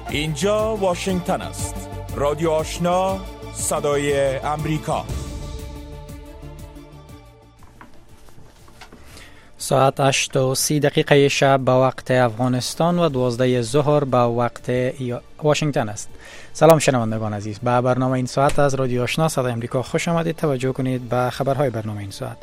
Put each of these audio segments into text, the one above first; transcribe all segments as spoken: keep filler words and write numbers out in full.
اینجا واشنگتن است. رادیو آشنا، صدای امریکا. ساعت هشت و سی دقیقه شب با وقت افغانستان و دوازده ظهر با وقت واشنگتن است. سلام شنوندگان عزیز، به برنامه این ساعت از رادیو آشنا صدای امریکا خوش آمدید. توجه کنید به خبرهای برنامه این ساعت.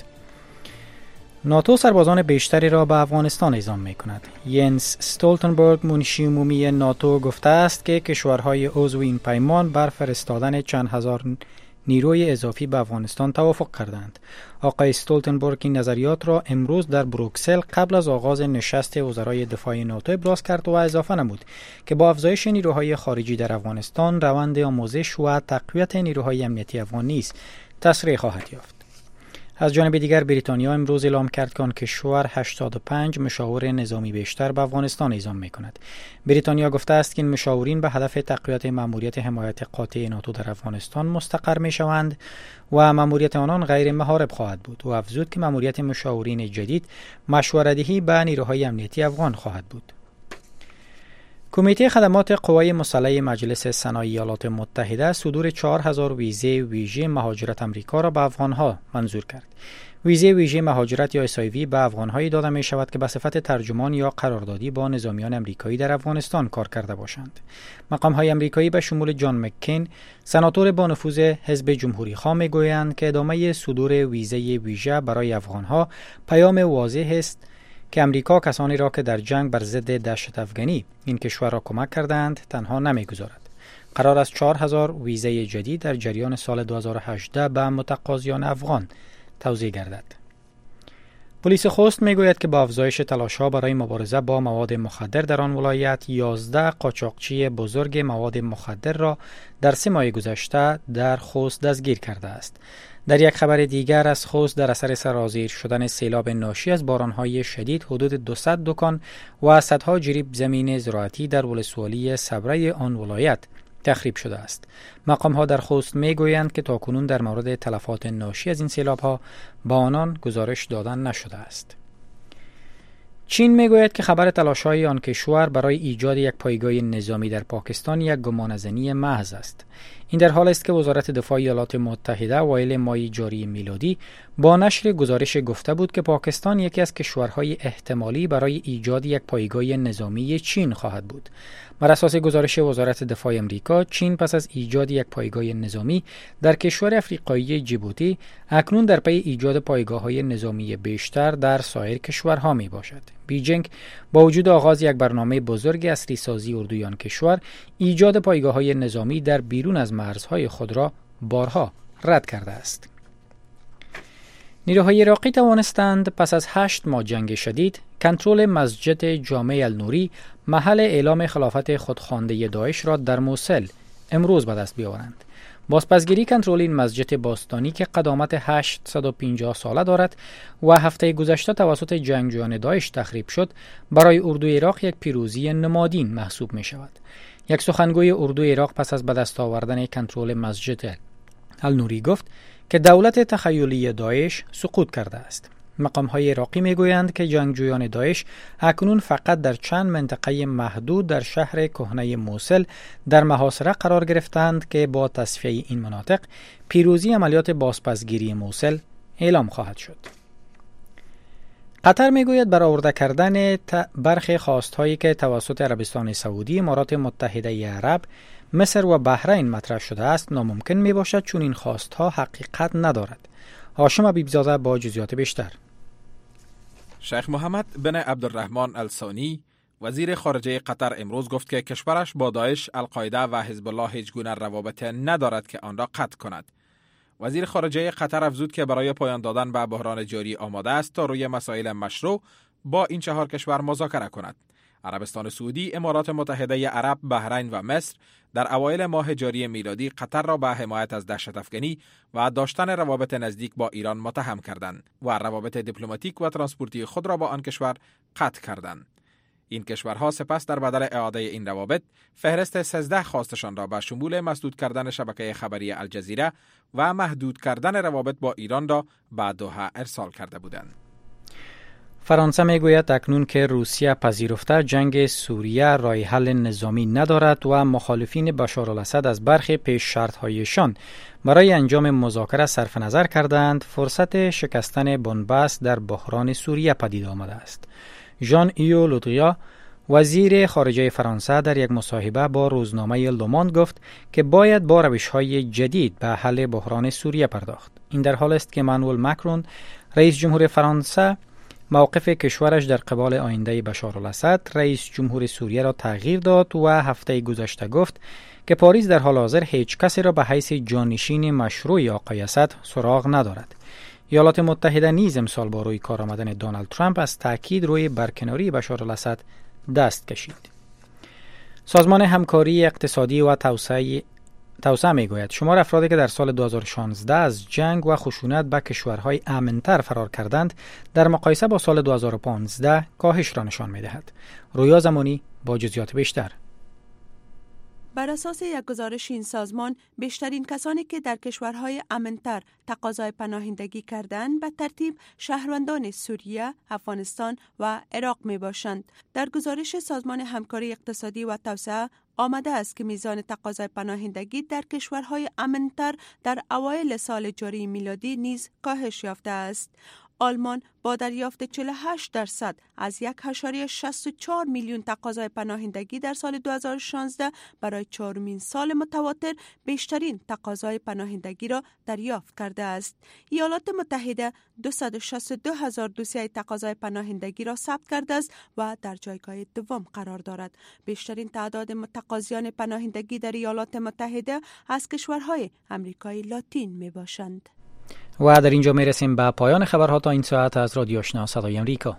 ناتو سربازان بیشتری را به افغانستان اعزام می کند. ینس استولتنبرگ منشی عمومی ناتو گفته است که کشورهای عضو این پیمان بر فرستادن چند هزار نیروی اضافی به افغانستان توافق کردند. آقای استولتنبرگ این نظریات را امروز در بروکسل قبل از آغاز نشست وزرای دفاع ناتو ابراز کرد و اضافه نمود که با افزایش نیروهای خارجی در افغانستان روند آموزش و تقویت نیروهای امنیتی افغان نیز تسریع خواهد یافت. از جانب دیگر بریتانیا امروز اعلام کرد که آن کشور هشتاد و پنج مشاور نظامی بیشتر به افغانستان اعزام می‌کند. بریتانیا گفته است که این مشاورین به هدف تقویت مأموریت حمایت قاطع ناتو در افغانستان مستقر می‌شوند و مأموریت آنان غیر محارب خواهد بود و افزود که مأموریت مشاورین جدید مشوره‌دهی به نیروهای امنیتی افغان خواهد بود. کمیته خدمات قوای مسلح مجلس سنای ایالات متحده صدور چهار هزار ویزه ویژه مهاجرت امریکا را به افغانها منظور کرد. ویزه ویژه مهاجرت یا اس آی وی به افغانهایی داده می شود که به صفت ترجمان یا قراردادی با نظامیان امریکایی در افغانستان کار کرده باشند. مقام‌های امریکایی به شمول جان مککین، سناتور با نفوذ حزب جمهوری خواه می‌گویند که ادامه صدور ویزه ویژه برای افغانها پیام واضح است که امریکا کسانی را که در جنگ بر ضد دهشت افغانی این کشور را کمک کردند تنها نمیگذارد. قرار است چهار هزار ویزه جدید در جریان سال دو هزار و هجده به متقاضیان افغان توزیع گردد. پلیس خوست میگوید که با افزایش تلاش‌ها برای مبارزه با مواد مخدر در آن ولایت یازده قاچاقچی بزرگ مواد مخدر را در سه ماه گذشته در خوست دستگیر کرده است. در یک خبر دیگر از خوست در اثر سرازیر شدن سیلاب ناشی از بارانهای شدید حدود دویست دکان و صدها جریب زمین زراعتی در ولسوالی صبره آن ولایت تخریب شده است. مقام‌ها در خوست میگویند که تاکنون در مورد تلفات ناشی از این سیلاب‌ها با آنان گزارش دادن نشده است. چین میگوید که خبر تلاش‌های آن کشور برای ایجاد یک پایگاه نظامی در پاکستان یک گمانه‌زنی محض است. این در حال است که وزارت دفاع ایالات متحده اوایل ماه جاری میلادی با نشر گزارش گفته بود که پاکستان یکی از کشورهای احتمالی برای ایجاد یک پایگاه نظامی چین خواهد بود. بر اساس گزارش وزارت دفاع آمریکا، چین پس از ایجاد یک پایگاه نظامی در کشور افریقایی جیبوتی اکنون در پی ایجاد پایگاه‌های نظامی بیشتر در سایر کشورها می باشد. بیجینگ با وجود آغاز یک برنامه بزرگ اصلی سازی اردویان کشور، ایجاد پایگاه‌های نظامی در بیرون از مرزهای خود را بارها رد کرده است. نیروهای عراقی توانستند پس از هشت ماه جنگ شدید کنترل مسجد جامع النوری، محل اعلام خلافت خودخوانده داعش را در موصل امروز به دست بیاورند. بازپسگیری کنترل این مسجد باستانی که قدامت هشتصد و پنجاه ساله دارد و هفته گذشته توسط جنگجویان داعش تخریب شد، برای اردوی عراق یک پیروزی نمادین محسوب می شود. یک سخنگوی اردوی عراق پس از به دست آوردن کنترل مسجد النوری گفت که دولت تخیلی داعش سقوط کرده است. مقام‌های عراقی میگویند که جنگجویان داعش اکنون فقط در چند منطقه محدود در شهر کهنه موصل در محاصره قرار گرفتند که با تصفیه این مناطق پیروزی عملیات بازپسگیری موصل اعلام خواهد شد. قطر میگوید برآورده کردن برخی خواستهایی که توسط عربستان سعودی، امارات متحده عرب، مصر و بحرین مطرح شده است ناممکن می باشد چون این خواستها حقیقت ندارد. هاشم حبیبزاده با جزئیات بیشتر. شیخ محمد بن عبدالرحمن الثانی وزیر خارجه قطر امروز گفت که کشورش با داعش، القاعده و حزب الله هیچ گونه روابط ندارد که آن را قطع کند. وزیر خارجه قطر افزود که برای پایان دادن به بحران جاری آماده است تا روی مسائل مشروع با این چهار کشور مذاکره کند. عربستان سعودی، امارات متحده عرب، بحرین و مصر در اوایل ماه جاری میلادی قطر را به حمایت از دهشت افغانی و داشتن روابط نزدیک با ایران متهم کردند و روابط دیپلماتیک و ترانسپورتی خود را با آن کشور قطع کردند. این کشورها سپس در بدل اعاده این روابط فهرست سیزده خواستشان را به شمول مسدود کردن شبکه خبری الجزیره و محدود کردن روابط با ایران را به دوحه ارسال کرده بودند. فرانسه میگوید اکنون که روسیه پذیرفته جنگ سوریه راه حل نظامی ندارد و مخالفین بشار الاسد از برخی پیش شرط‌هایشان برای انجام مذاکره صرف نظر کردند، فرصت شکستن بنبست در بحران سوریه پدید آمده است. ژان ایو لودریا، وزیر خارجه فرانسه، در یک مصاحبه با روزنامه لوموند گفت که باید با روش‌های جدید به حل بحران سوریه پرداخت. این در حال است که مانوئل ماکرون، رئیس جمهور فرانسه، موقف کشورش در قبال آینده بشار الاسد، رئیس جمهور سوریه را تغییر داد و هفته گذشته گفت که پاریس در حال حاضر هیچ کسی را به حیث جانشین مشروع آقای اسد سراغ ندارد. ایالات متحده نیز امسال با روی کار آمدن دونالد ترامپ از تاکید روی برکناری بشار الاسد دست کشید. سازمان همکاری اقتصادی و توسعه توسعه میگوید شمار افرادی که در سال دو هزار و شانزده از جنگ و خشونت به کشورهای امن‌تر فرار کردند در مقایسه با سال دو هزار و پانزده کاهش را نشان می‌دهد. رویا زمانی با جزئیات بیشتر. بر اساس یک گزارش این سازمان، بیشترین کسانی که در کشورهای امن‌تر تقاضای پناهندگی کردند به ترتیب شهروندان سوریه، افغانستان و عراق می باشند. در گزارش سازمان همکاری اقتصادی و توسعه آمده است که میزان تقاضای پناهندگی در کشورهای امن‌تر در اوایل سال جاری میلادی نیز کاهش یافته است. آلمان با دریافت چهل و هشت درصد از یک ممیز شصت و چهار میلیون تقاضای پناهندگی در سال دو هزار و شانزده برای چهارمین سال متواتر بیشترین تقاضای پناهندگی را دریافت کرده است. ایالات متحده دویست و شصت و دو هزار دوسیه تقاضای پناهندگی را ثبت کرده است و در جایگاه دوم قرار دارد. بیشترین تعداد متقاضیان پناهندگی در ایالات متحده از کشورهای امریکای لاتین می باشند. و در اینجا می رسیم به پایان خبرها تا این ساعت از رادیو آشنا صدای امریکا.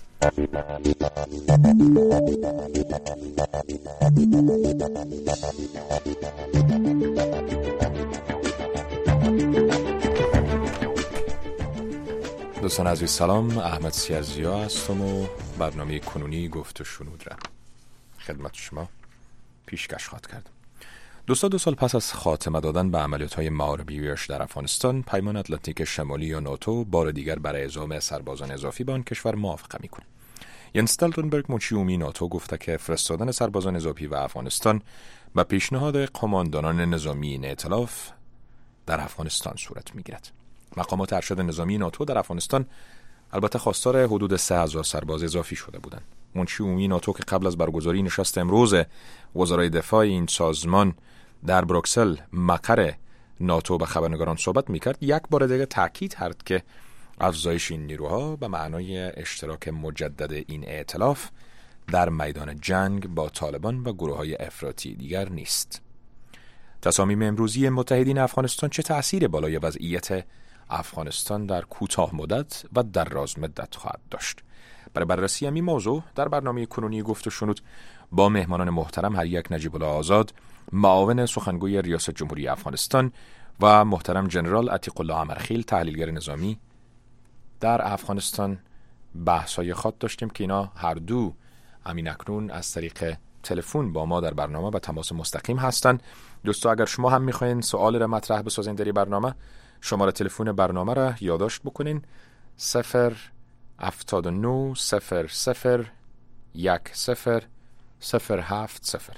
دوستان عزیز سلام، احمد سیرزیا هستم و برنامه کنونی گفت و شنود را خدمت شما پیشکش خواهد کرد. دوستا دو سال پس از خاتمه دادن به عملیات‌های معاربی ویرش در افغانستان، پیمان اتلانتیک شمالی یا ناتو بار دیگر برای اعزام سربازان اضافی به آن کشور موافقه می‌کند. ینس استولتنبرگ مچی عمومی ناتو گفته که فرستادن سربازان اضافی به افغانستان به پیشنهاد قماندانان نظامی این ائتلاف در افغانستان صورت می‌گیرد. مقامات ارشد نظامی ناتو در افغانستان البته خواستار حدود سه هزار سرباز اضافی شده بودند. منشی عمومی ناتو که قبل از برگزاری نشست امروز وزرای دفاع این سازمان در بروکسل مقر ناتو به خبرنگاران صحبت میکرد، یک بار دیگه تاکید کرد که افزایش این نیروها به معنای اشتراک مجدد این ائتلاف در میدان جنگ با طالبان و گروه‌های افراطی دیگر نیست. تصامیم امروزی متحدین افغانستان چه تأثیر بالای وضعیت افغانستان در کوتاه مدت و دراز مدت خواهد داشت؟ برای بررسی همین موضوع در برنامه کنونی گفت و شنود با مهمانان محترم هر یک نجیب الله آزاد، معاون سخنگوی ریاست جمهوری افغانستان و محترم جنرال عتیق الله امرخیل، تحلیلگر نظامی در افغانستان بحث‌های خاص داشتیم که اینا هر دو همین اکنون از طریق تلفن با ما در برنامه به تماس مستقیم هستند. دوستا اگر شما هم می‌خواین سوال را مطرح بسازین در برنامه، شماره تلفن برنامه را یادداشت بکنین: صفر هفتاد و نه صفر صفر یک صفر صفر هفت صفر.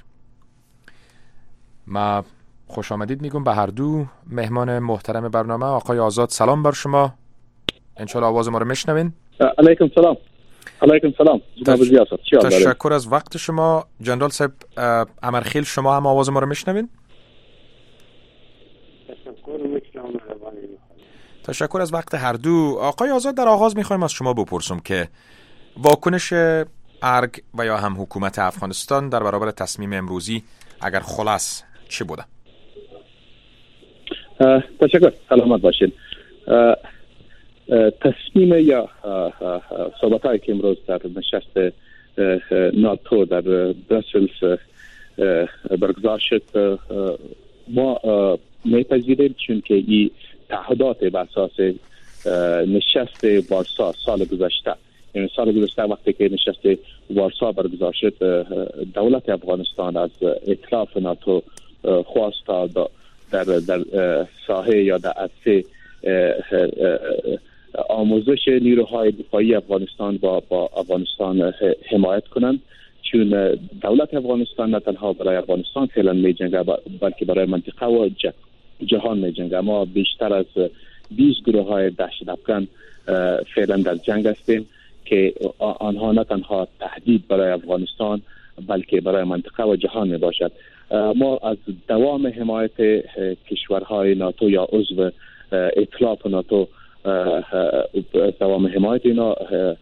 ما خوش آمدید میگم به هر دو مهمان محترم برنامه. آقای آزاد سلام بر شما، انشالله آواز ما رو میشنوین. علیکم سلام. علیکم سلام. تش... تشکر از وقت شما. جنرال صاحب امرخیل، شما هم آواز ما رو میشنوین؟ تشکر میکنم. تشکر از وقت هر دو. آقای آزاد، در آغاز میخوایم از شما بپرسم که واکنش ارگ و یا هم حکومت افغانستان در برابر تصمیم امروزی اگر خلاص چی بوده؟ تشکر، سلامت باشین. تصمیم یا صحبتایی که امروز در نشست ناتو در بروکسل برگزار شد ما میپذیریم، چون که این تعهدات بر اساس نشست وارسا سال گذشته، یعنی سال گذشته وقتی که نشست وارسا برگزار شد، دولت افغانستان از ائتلاف ناتو خواست در در ساحه یا در عرصه آموزش نیروهای دفاعی افغانستان با با افغانستان حمایت کنند، چون دولت افغانستان نه تنها برای افغانستان فعلا می جنگه بلکه برای منطقه و جهان می جنگه. ما بیشتر از بیست گروه های دهشت افکن فعلا در جنگ هستیم که آنها نه تنها تهدید برای افغانستان بلکه برای منطقه و جهان می باشد. ما از دوام حمایت کشورهای ناتو یا عضو ائتلاف ناتو دوام حمایت اینا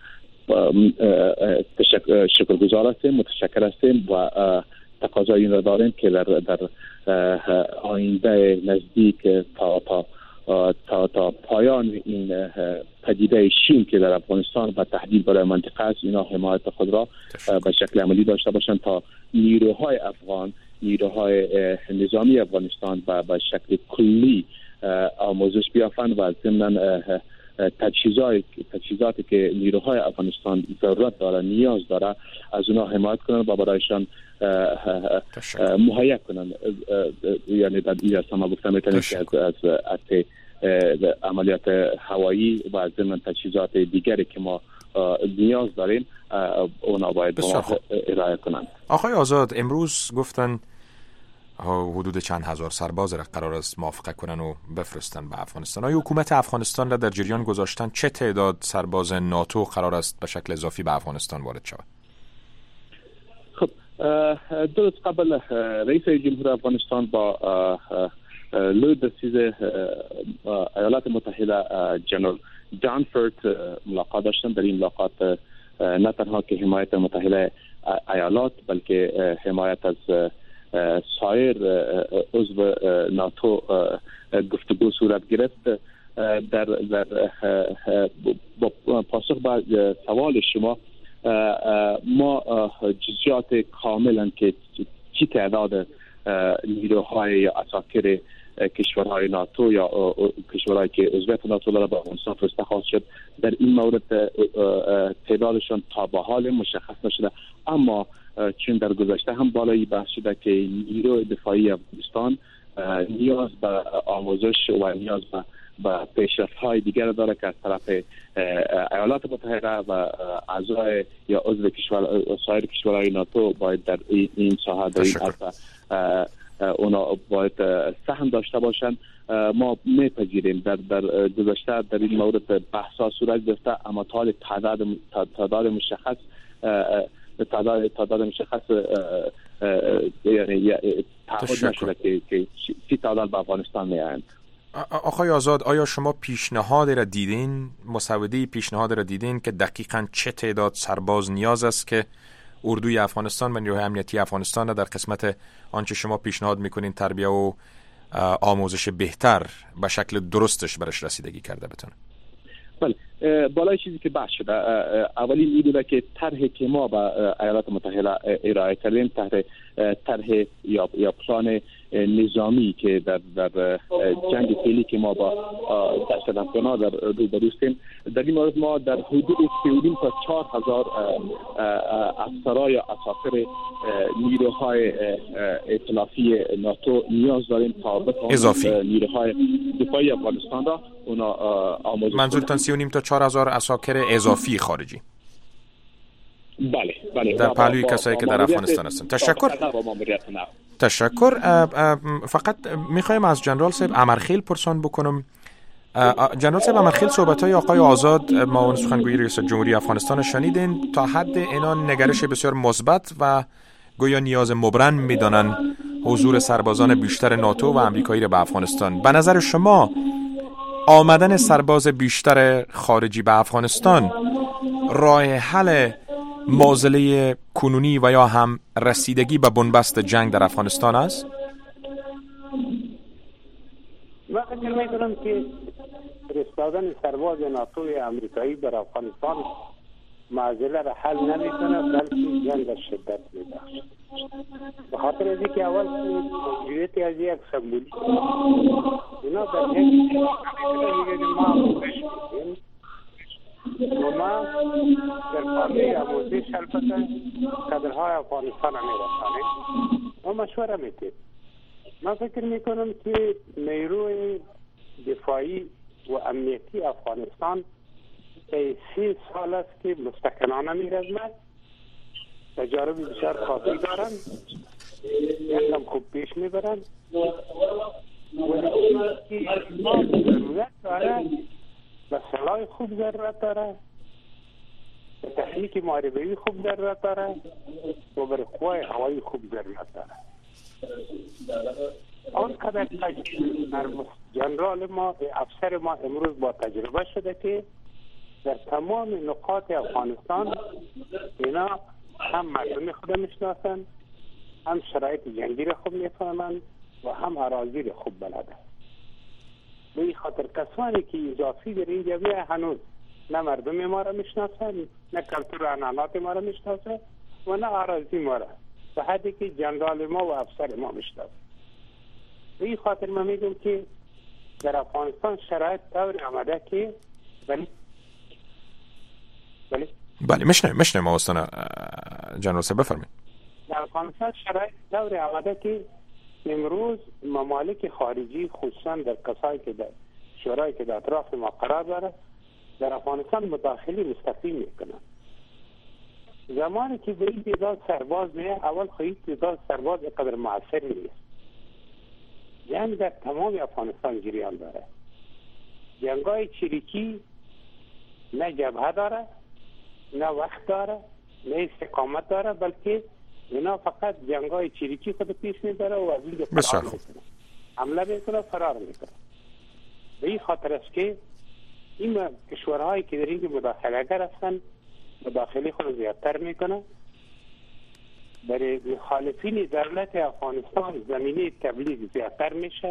شکرگزار هستیم، متشکر هستیم و تقاضای این را داریم که در در آینده نزدیک تا تا تا تا پایان این پدیده شین که در افغانستان و تهدید برای منطقه است، اینا حمایت خود را به شکل عملی داشته باشند تا نیروهای افغان، نیروهای نظامی افغانستان و به شکل کلی آموزش بیافند و ضمن تجهیزات تجهیزاتی که نیروهای افغانستان ضرورت داره، نیاز داره، از اونها حمایت کنند و برایشان مهیا کنند. یعنی در این ما گفتم میتونیم که از از, از عملیات هوایی و ضمن تجهیزات دیگری که ما نیاز داریم اونا باید ارائه کنند. آقای آزاد، امروز گفتن حدود چند هزار سرباز را قرار است موافقت کنن و بفرستن به افغانستان. آیا حکومت افغانستان را در جریان گذاشتن چه تعداد سرباز ناتو قرار است به شکل اضافی به افغانستان وارد شود؟ خب درست قبل رئیس جمهور افغانستان با لوی دسیز ایالات متحده جنرال دانفورد ملاقات داشتن. در این ملاقات نه تنها که حمایت متحده ایالات بلکه حمایت از سایر عضو ناتو گفتگو صورت گرفت. در در پاسخ به سوال شما، ما جزئیات کاملا که چی تعداد نیروهای یا عساکر کشورهای ناتو یا کشورهایی که عضویت ناتو دارند به افغانستان فرسته خواهد شد، در این مورد تعدادشان تا به حال مشخص نشده، اما چون در گذشته هم بالایی بحث شده که نیروی دفاعی افغانستان نیاز به آموزش و نیاز به به پیشرفت‌های دیگر داره که از طرف ایالات متحده و اعضای یا عضو کشور سایر کشورهای ناتو باید در این ساحه در این عرصه اونا باید سهم داشته باشند. ما میپذیریم در در گذشته در این مورد بحث‌ها صورت گرفته، اما تا تعداد تعداد مشخص تعداد تعداد مشخص یعنی تعهد نشده که که چی تعداد به افغانستان میآیند. آقای آزاد، آیا شما پیشنهاد را دیدین، مسوده پیشنهاد را دیدین که دقیقاً چه تعداد سرباز نیاز است که اردوی افغانستان و نیروهای امنیتی افغانستان در قسمت آنچه شما پیشنهاد میکنین تربیت و آموزش بهتر به شکل درستش برش رسیدگی کرده بتونه؟ بله، بالای چیزی که بحث شده اولین این بوده که طرحی که ما به ایالات متحده ارائه کردیم طرح طرح یا یا پلان نظامی که در در جنگ فعلی که ما با دست افغان‌ها در روبرو هستیم، در این مورد ما در حدود سه و نیم تا چهار هزار افسران یا عساکر نیروهای ائتلافی ناتو نیاز داریم تا بتوانیم نیروهای دفاعی افغانستان را اونا آموزش. منظورتان سی و نیم تا چهار هزار عساکر اضافی خارجی؟ بله بله، در پهلوی کسایی که در افغانستان هستند. تشکر. تشکر. فقط میخوایم از جنرال صاحب امرخیل پرسان بکنم. جنرال صاحب امرخیل، صحبت‌های آقای آزاد معاون سخنگوی رئیس جمهوری افغانستان شنیدین. تا حد اینا نگرش بسیار مثبت و گویا نیاز مبرم میدانن حضور سربازان بیشتر ناتو و آمریکایی را به افغانستان. به نظر شما آمدن سرباز بیشتر خارجی به افغانستان راه حل معضله کنونی و یا هم رسیدگی به بنبست جنگ در افغانستان است؟ من فکر می‌کنم که فرستادن سرباز ناتو یا آمریکایی بر افغانستان معضله را حل نمی‌کنه، بلکه جنگ را شدت می‌بخشد. به خاطر از اینکه اول موجودیت از یک سمبولیک اینا در جنگ می‌گه ما آموزش می‌دیم و ما در پامی آموزش البته کادرهای افغانستان را می‌رسانیم و مشوره می‌دیم. من فکر می‌کنم که نیروی دفاعی و امنیتی افغانستان سی سال است که مستقلانه می‌رزمند، تجارب بسیار کافی دارند، یک هم خوب پیش میبرند، ولی چیزی که ما ضرورت داره و سلاح خوب ضرورت داره و تحریک معربه‌ای خوب ضرورت داره و برای قوای هوایی خوب ضرورت داره. آنقدر جنرال ما افسر ما امروز با تجربه شده که در تمام نقاط افغانستان اینا هم مردم خود میشناسن، هم شرایط جنگی را خوب میفهمند و هم اراضی را خوب بلدن. به این خاطر کسانی که اضافی در اینجا بیه هنوز نه مردم ما را میشناسن، نه کلتور و عنعنات ما را میشناسن و نه اراضی ما را به حدی که جنرال ما و افسر ما میشناسن. به این خاطر ما میگم که در افغانستان شرایط طور آمده که ولی ولی بله میشنم میشنم آستانه جنرال صاحب بفرمایید. در افغانستان شرایط طور آمده که امروز ممالک خارجی خصوصا در کسایی که در شورایی که در اطراف ما قرار داره در افغانستان مداخله مستقیم میکنن. زمانی که به این تعداد سرباز میه اول خواهید تعداد سرباز قدر معصر نیست. جنگ در تمام افغانستان جریان داره. جنگای چریکی نه جبهه داره، نه وقت داره، نه استقامت داره، بلکه اینا فقط جنگای چریکی خود پیش میبره و از اینجا فرار میکنه، حمله میکنه، فرار میکنه. به این خاطر است که این کشورهایی که در اینجا مداخله گر هستن مداخله خود زیادتر میکنه. برای مخالفین دولت افغانستان زمینه تبلیغ زیادتر میشه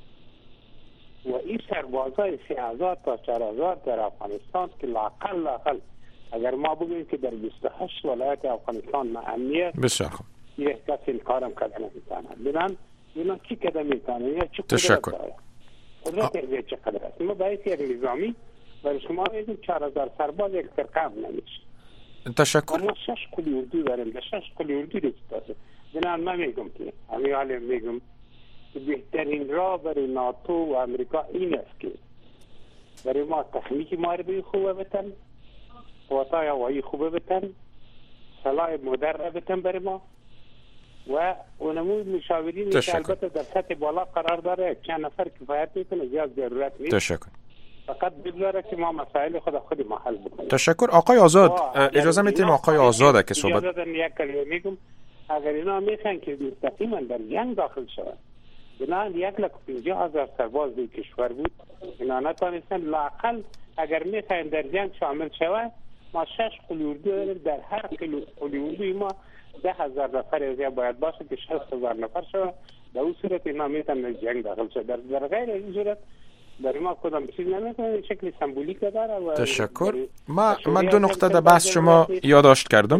و این سربازای سه هزار تا چهار هزار در افغانستان که لاقل لاقل اگر ما بگوییم که در بیست و هشت ولایت افغانستان امنیت بسیار خوب یک کس این کارم کردن نمیتونه. ببین اینا کی کده میتونه یا چه تشکر قدرت قدرت چه قدر است. ما باید یک نظامی برای شما میگیم چهار هزار سرباز یک ترکم نمیشه. تشکر. ما شش کلی اردو داریم، در شش کلی اردو رسیده. بنابراین من میگم که همین حال میگم که بهترین راه برای ناتو و امریکا این است که برای ما تخنیک معربی خوبه بتن، قوتای هوایی خوبه بتن، سلاح مدرن بتن برای ما و اونمون مشاورین که البته در سطح بالا قرار داره چند نفر کفایت میکنه، زیاد ضرورت نیست. تشکر. فقط بگذاره که ما مسائل خود خود ما حل بکنیم. تشکر. آقای آزاد اجازه میتیم آقای آزاده که صحبت اجازه دادن یک کلمه میگم. اگر اینا میخوان که مستقیما در جنگ داخل شود بنابراین یک لک پنجاه هزار سرباز در کشور بود، اینا نتوانستن لااقل اگر میخوان در جنگ شامل شود ما شش قلی اردو داریم، در هر قلی اردوی ما ده هزار نفر از باید باشه که شصت هزار نفر شود. در اون صورت اینا میتونن در جنگ داخل شود. در, در غیر این صورت برای ما کدام چیز نمیکنه، شکل سمبولیک داره. و تشکر. ما من دو نقطه در بحث شما یادداشت کردم.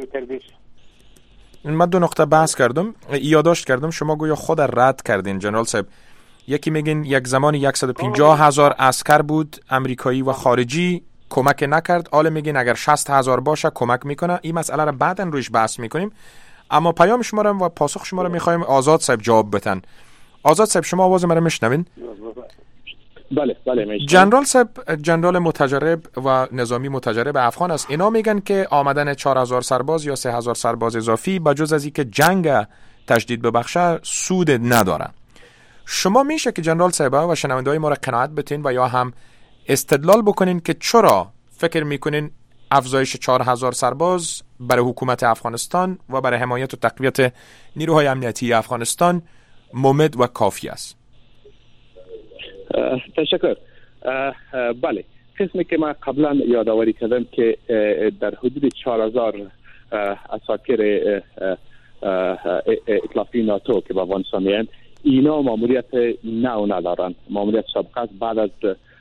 من دو نقطه بحث کردم یادداشت کردم. شما گویا خود رد کردین جنرال صاحب. یکی میگین یک زمانی صد و پنجاه هزار عسکر بود امریکایی و خارجی کمک نکرد، حالا میگین اگر شصت هزار باشه کمک میکنه. این مسئله رو بعداً روش بحث میکنیم، اما پیام شما رو و پاسخ شما رو میخوایم آزاد صاحب جواب بدن. آزاد صاحب شما آواز من رو میشنوین؟ بله بله. جنرال صاحب جنرال متجرب و نظامی متجرب افغان است. اینا میگن که آمدن چهار هزار سرباز یا سه هزار سرباز اضافی بجز از اینکه جنگ تجدید ببخشه سود نداره. شما میشه که جنرال صاحب و شنونده‌های ما را قناعت بتین و یا هم استدلال بکنین که چرا فکر میکنین افزایش چهار هزار سرباز برای حکومت افغانستان و برای حمایت و تقویت نیروهای امنیتی افغانستان ممد و کافی است؟ تشکر. بله، قسمی که من قبلا یادآوری کردم که در حدود چهار هزار عساکر ائتلافی ناتو که به افغانستان میان اینا ماموریت نو ندارن. ماموریت سابقه است بعد از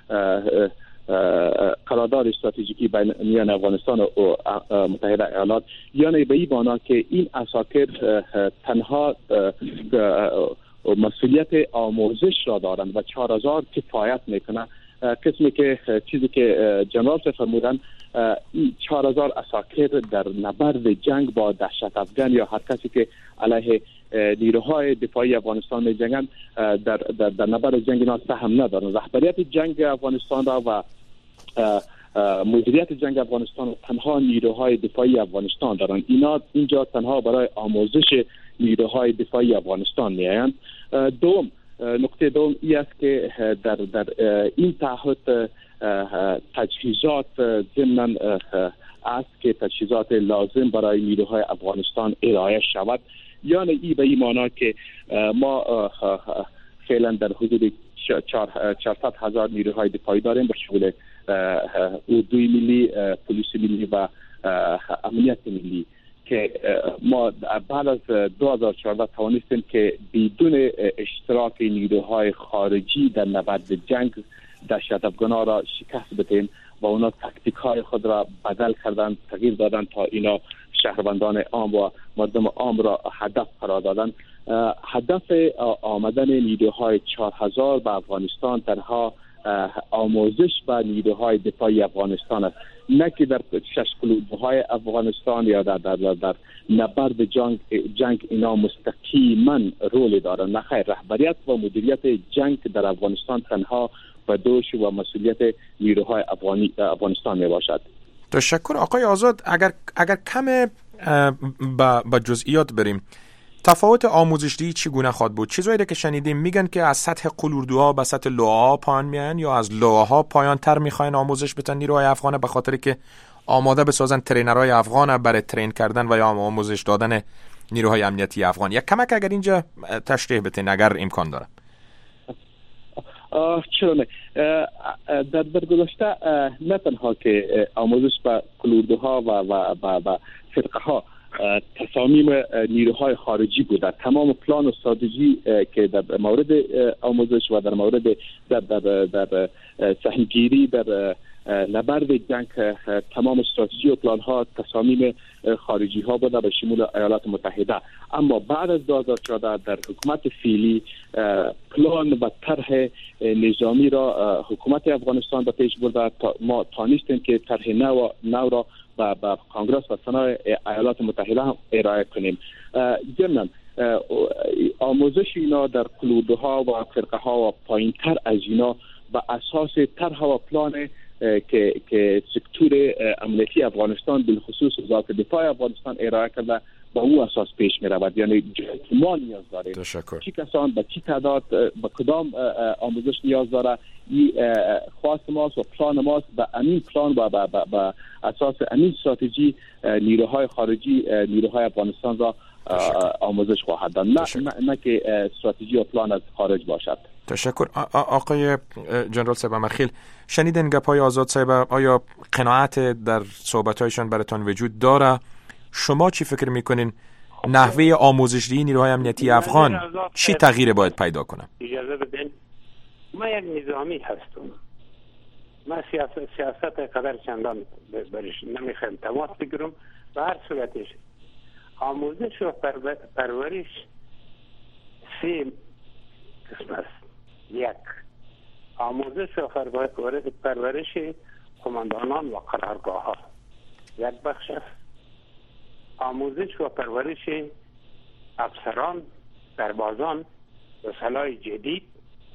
قرارداد استراتژیکی بین میان افغانستان و متحده ایالات، یعنی به این معنا که این عساکر تنها مسئولیت آموزش را دارند و چهار هزار کفایت میکنه. قسمی که چیزی که جنرال فرمودن چهار هزار عساکر در نبرد جنگ با دهشت افغان یا هر کسی که علیه نیروهای دفاعی افغانستان می جنگند در, در, در نبرد جنگ اینا سهم ندارند. رهبریت جنگ افغانستان را و مدیریت جنگ افغانستان تنها نیروهای دفاعی افغانستان دارند. اینا اینجا تنها برای آموزش نیروهای دفاعی افغانستان میآیند. دوم، نکته دوم این است که در در این تعهد تجهیزات ضمن است که تجهیزات لازم برای نیروهای افغانستان ارائه شود. یعنی این به این معنا که ما فعلا در حدود چهارصد هزار نیروهای دفاعی داریم به شمول اردوی ملی، پلیس ملی و امنیت ملی که ما بعد از دو هزار و چهارده توانستیم که بدون اشتراک نیروهای خارجی در نبرد جنگ دهشت افغانا را شکست بدهیم و اونا تاکتیک های خود را بدل کردن، تغییر دادن تا اینا شهروندان عام و مردم عام را هدف قرار دادن. هدف آمدن نیروهای چهار هزار به افغانستان تنها آموزش به نیروهای دفاعی افغانستان است، نه که در شش قلوبهای افغانستان یا در در, در, در نبرد جنگ جنگ اینا مستقیما رول دارند. نه خیر، رهبریت و مدیریت جنگ در افغانستان تنها و دوش و مسئولیت نیروهای افغانی افغانستان می باشد. تشکر آقای آزاد. اگر اگر کم با جزئیات بریم، تفاوت آموزشی چگونه خواهد بود؟ چیزایی که شنیدیم میگن که از سطح قلوردوها به سطح لواها پایان میان یا از لواها پایان تر میخواین آموزش بدن نیروهای افغان، به خاطر که آماده بسازن ترینرهای افغان برای ترین کردن و یا آموزش دادن نیروهای امنیتی افغان. یک کمک اگر اینجا تشریح بدین اگر امکان داره. چرا نه؟ در در گذشته نه تنها که آموزش به قلوردوها و و و فرقه ها تصامیم نیروهای خارجی بوده، تمام پلان و استراتژی که در مورد آموزش و در مورد در در در سهمگیری در نبرد جنگ تمام استراتژی و پلان ها تصامیم خارجی ها بوده به شمول ایالات متحده. اما بعد از دو هزار و چهارده در حکومت فعلی پلان و طرح نظامی را حکومت افغانستان به پیش برده. ما توانستیم که طرح نو نو را با با کانگرس و سنا ایالات متحده هم ارائه کنیم. ضمن آموزش اینا در قلوردوها و فرقه ها و پایین تر از اینا به اساس طرح و پلان که که سکتور امنیتی افغانستان بالخصوص وزارت دفاع افغانستان ارائه کرده با اون اساس پیش می رود. یعنی ما نیاز داریم چی کسان به چی تعداد به کدام آموزش نیاز داره، این خواست ماست و پلان ماست. به امین پلان و به اساس امین استراتژی نیروهای خارجی نیروهای افغانستان را آموزش خواهد داد، نه, نه نه که استراتژی و پلان از خارج باشد. تشکر. آقای جنرال صاحب امرخیل، شنیدین گپای آزاد صاحب، آیا قناعت در صحبت‌هایشان براتون وجود داره؟ شما چی فکر میکنین نحوه آموزشی نیروهای امنیتی افغان چی تغییر باید پیدا کنه؟ اجازه بدین، ما یک نظامی هستم، ما سیاست سیاست قدر چندان برش نمیخوام تماس بگیرم. به هر صورتش آموزش و پرورش سه قسم است. یک، آموزش و پرورش قماندانان و قرارگاه ها یک بخش است. آموزش و پرورش افسران، سربازان و سلاح جدید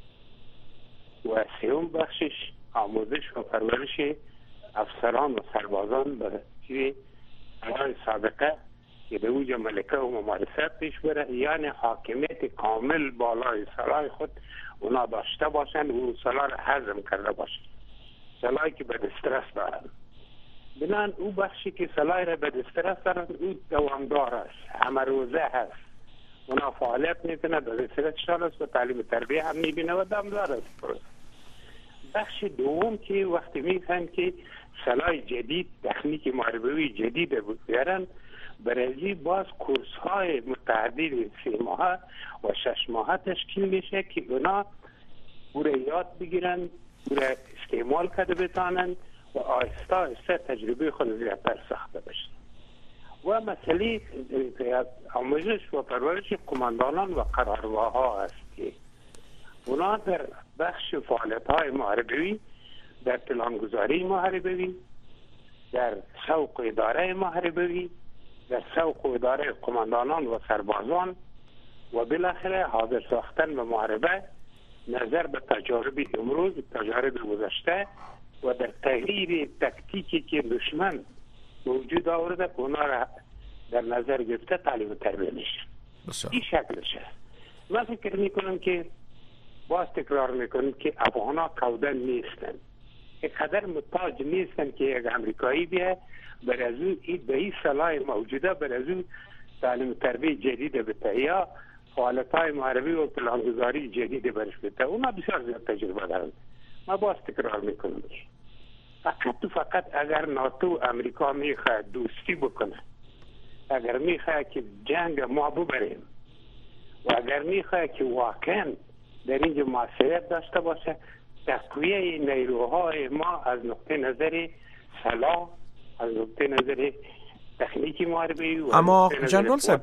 و سوم بخشش آموزش و پرورش افسران و سربازان به سلاح سابقه که به اوج ملکه و ممارست پیش بره، یعنی حاکمیت کامل بالای سلاح خود اونا داشته باشند و سلاح را هضم کرده باشند، سلاحی که به دسترس دارند. بنان او بخشی که سلاح را به دسترس دارند او دوامدار است، همه روزه هست، اونا فعالیت میکنه، به دسترسشان است و تعلیم تربیه هم میبینه و دوامدار است. بخش دوم که وقتی میفهم که سلاح جدید، تکنیک محاربه‌ای جدید بیارن، برای باز کورس های متعدد سه ماه و شش ماه تشکیل میشه که اونا او را یاد بگیرن، او را استعمال کرده بتانند و آهسته آهسته تجربه خود زیادتر ساخته بشه. و مسئله آموزش و پرورش قماندانان و قرارگاه ها است که اونا در بخش فعالیت های محاربه‌ای، در پلانگذاری محاربه‌ای، در سوق اداره محاربه‌ای، در سوق اداره قماندانان و سربازان و بالاخره حاضر ساختن به محاربه، نظر به تجارب امروز، تجارب گذشته و در تغییر تکتیکی که دشمن موجود آورده اونا را در نظر گرفته تعلیم و تربیه میشه. این شکلشه. من فکر میکنم که باز تکرار میکنم که افغان ها کودن نیستن، اینقدر محتاج نیستن که یک امریکایی بیه بر از او این به این صلاح موجوده بر از او تعلیم و تربیه جدید بده یا فعالیت های محاربی و پلانگذاری جدید برش بده. اونا بسیار زیاد تجربه دارن. ما باز تکرار میکنم فقط و فقط اگر ناتو و امریکا میخواد دوستی بکنه، اگر میخواد که جنگ ما ببریم و اگر میخواد که واقعا در اینجا موثریت داشته باشه، تقویه نیروهای ما از نقطه نظر سلاح، از نقطه نظر تکنیکی محاربی و اما جنرال صاحب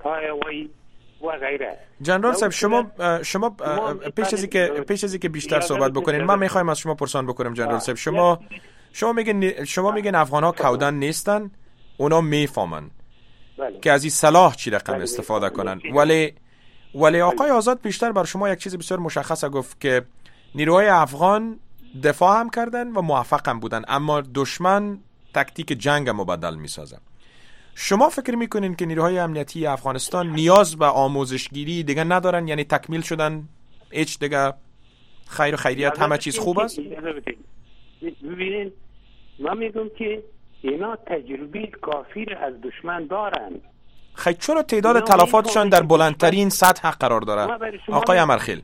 و غیره. جنرال صاحب شما شما پیش از که پیش از که بیشتر صحبت بکنین ما میخوایم از شما پرسان بکنیم جنرال صاحب، شما شما میگن شما میگن افغان‌ها کودن نیستن، اونا میفهمن که از این سلاح چی رقم استفاده کنن، ولی ولی آقای آزاد بیشتر بر شما یک چیز بسیار مشخصه گفت که نیروهای افغان دفاع هم کردن و موفق هم بودن، اما دشمن تکتیک جنگ هم بدل میسازه. شما فکر میکنین که نیروهای امنیتی افغانستان نیاز به آموزشگیری دیگه ندارن، یعنی تکمیل شدن، هیچ دیگه خیر و خیریت همه چیز خوب است؟ ببینین من میگم که اینا تجربه کافی از دشمن دارن. خیلی چرا تعداد تلفاتشان در بلندترین سطح قرار داره آقای امرخیل؟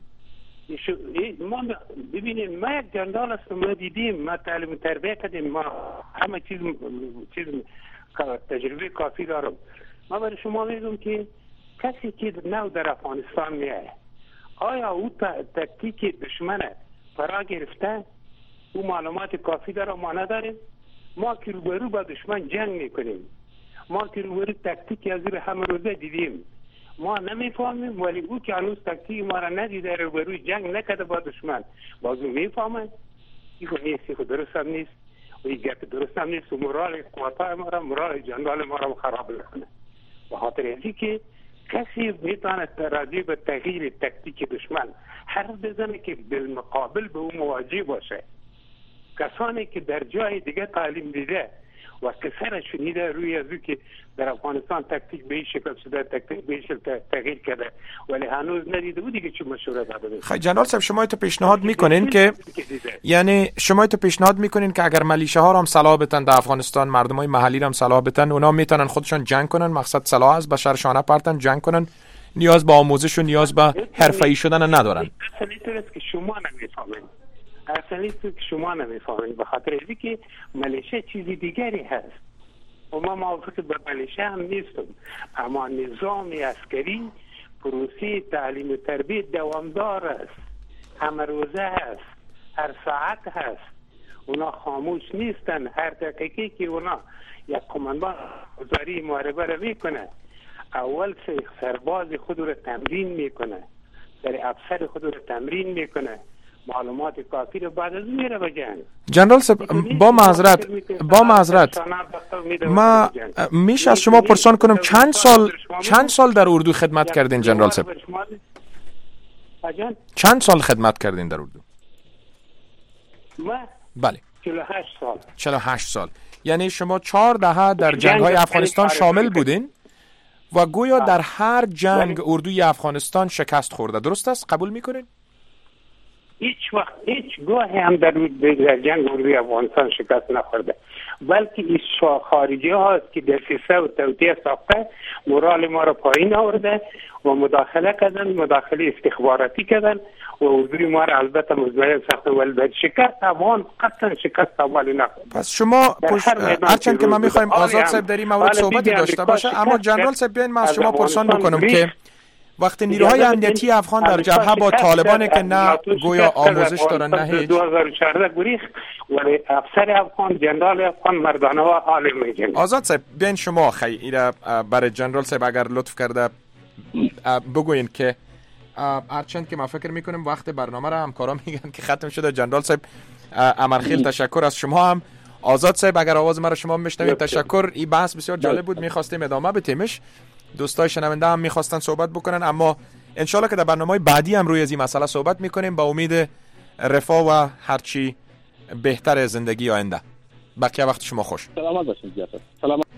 ما ببینیم ما یک جندال است، ما دیدیم، ما تعلیم تربیه کردیم، ما همه چیز چیز تجربه کافی دارم. ما برای شما میگم که کسی که نو در افغانستان میه آیا او تکتیک دشمنه فرا گرفته؟ او معلومات کافی داره ما نداریم؟ ما که روبرو با دشمن جنگ میکنیم، ما که روبرو تکتیک از همه روزه دیدیم، ما نمیفهمیم، ولی او که هنوز تکتیک ما را ندیده روبروی جنگ نکرده با دشمن بازو میفهمن. این خود نیست، این خود درست هم نیست و این گفت درست هم نیست و مرال قواتای ما را، مرال جندال ما را خراب نکنه. به خاطر اینکه که کسی میتونه راضی به تغییر تکتیک دشمن هر بزنه که بالمقابل به اون مواجه باشه. کسانی که در جای دیگه تعلیم دیده و کسر شنیده روی ازو که در افغانستان تکتیک به این شکل شده، تکتیک به این شکل تغییر کرده ولی هنوز ندیده بود دیگه چه مشوره داده. خیلی جنرال صاحب شما تو پیشنهاد میکنین که یعنی شما تو پیشنهاد میکنین که اگر ملیشه ها رو هم صلاح بدن در افغانستان، مردمای محلی رو هم صلاح بدن، اونا میتونن خودشون جنگ کنن، مقصد صلاح است بشر شانه پرتن جنگ کنن، نیاز به آموزش و نیاز به حرفه‌ای شدن ندارن. اصلا اینطوریه که شما نمیفهمین، اصلا اینطوریه که شما نمیفهمین به خاطر اینکه ملیشه چیزی دیگری هست و ما موافق به ملیشه هم نیستم، اما نظام عسکری پروسه تعلیم و تربیت دوامدار است، همه روزه هست، هر ساعت هست، اونا خاموش نیستن. هر دقیقه که اونا یک کماندان گزاری محاربه را میکنه اول سرباز خود رو تمرین میکنه، در افسر خود رو تمرین میکنه، معلومات کافی رو بعد از میره به جنگ. جنرال صاحب با معذرت با معذرت ما میشه از شما پرسان کنم چند سال چند سال در اردو خدمت کردین جنرال صاحب؟ چند سال خدمت کردین در اردو؟ ما بله چهل و هشت سال. چهل و هشت سال، یعنی شما چهار دهه در جنگ های افغانستان شامل بودین و گویا در هر جنگ اردوی افغانستان شکست خورده، درست است؟ قبول میکنین؟ هیچ وقت هیچ گاهی هم در جنگ اردوی افغانستان شکست نخورده، بلکه این خارجی هاست که در سیسه و توطیه ساخته مورال ما را پایین آورده و مداخله کردن، مداخله استخباراتی کردن و اردوی ما را البته مزمن ساخته، ولی در شکست افغان قطعا شکست افغانی نخورده. پس شما هرچند که ما میخوایم آزاد صاحب در این مورد صحبتی داشته باشه، اما جنرال صاحب بیاین من از شما پرسان بکنم که وقتی نیروهای امنیتی افغان در جبهه با طالبان که نه گویا آموزش دارن نه هیچ، دو هزار و چهارده گریخت ولی افسر افغان جنرال افغان مردانه و عالم جنگ. آزاد صاحب بین شما خیلی برای جنرال صاحب اگر لطف کرده بگوین که هرچند که ما فکر میکنیم وقت برنامه را همکارا میگن که ختم شده. جنرال صاحب امرخیل تشکر از شما هم. آزاد صاحب اگر آواز ما را شما میشنوید تشکر. این بحث بسیار جالب بود، میخواستیم ادامه بدیمش، دوستای شنونده هم میخواستن صحبت بکنن، اما انشالله که در برنامه‌های بعدی هم روی از این مسئله صحبت میکنیم با امید رفاه و هرچی بهتر زندگی آینده. بقیه وقت شما خوش. سلامت باشید. سلام.